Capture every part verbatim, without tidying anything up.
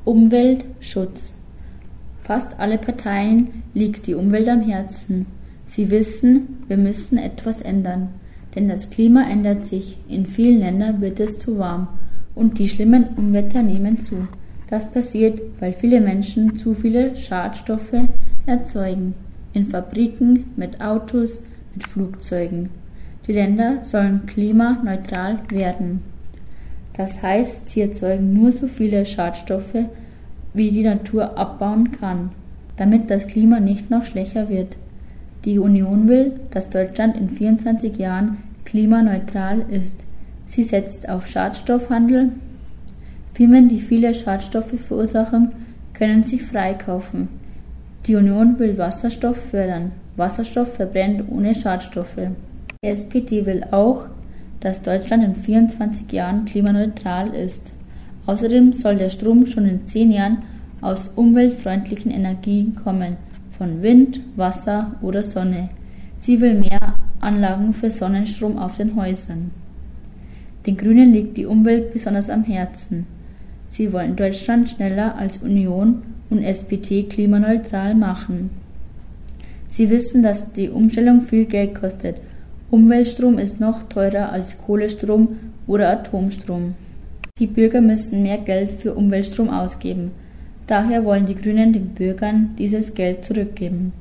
Umweltschutz. Fast alle Parteien liegt die Umwelt am Herzen. Sie wissen, wir müssen etwas ändern, denn das Klima ändert sich. In vielen Ländern wird es zu warm und die schlimmen Unwetter nehmen zu. Das passiert, weil viele Menschen zu viele Schadstoffe erzeugen. In Fabriken, mit Autos, mit Flugzeugen. Die Länder sollen klimaneutral werden. Das heißt, sie erzeugen nur so viele Schadstoffe, wie die Natur abbauen kann, damit das Klima nicht noch schlechter wird. Die Union will, dass Deutschland in vierundzwanzig Jahren klimaneutral ist. Sie setzt auf Schadstoffhandel. Firmen, die viele Schadstoffe verursachen, können sich freikaufen. Die Union will Wasserstoff fördern. Wasserstoff verbrennt ohne Schadstoffe. Die S P D will auch, dass Deutschland in vierundzwanzig Jahren klimaneutral ist. Außerdem soll der Strom schon in zehn Jahren aus umweltfreundlichen Energien kommen, von Wind, Wasser oder Sonne. Sie will mehr Anlagen für Sonnenstrom auf den Häusern. Den Grünen liegt die Umwelt besonders am Herzen. Sie wollen Deutschland schneller als Union und S P D klimaneutral machen. Sie wissen, dass die Umstellung viel Geld kostet. Umweltstrom ist noch teurer als Kohlestrom oder Atomstrom. Die Bürger müssen mehr Geld für Umweltstrom ausgeben. Daher wollen die Grünen den Bürgern dieses Geld zurückgeben.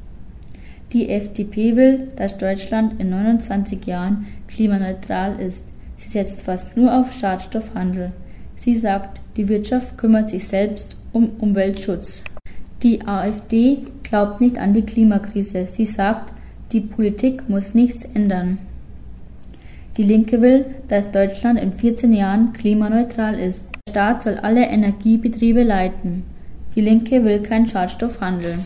Die F D P will, dass Deutschland in neunundzwanzig Jahren klimaneutral ist. Sie setzt fast nur auf Schadstoffhandel. Sie sagt, die Wirtschaft kümmert sich selbst um Umweltschutz. Die AfD glaubt nicht an die Klimakrise. Sie sagt, die Politik muss nichts ändern. Die Linke will, dass Deutschland in vierzehn Jahren klimaneutral ist. Der Staat soll alle Energiebetriebe leiten. Die Linke will keinen Schadstoffhandel.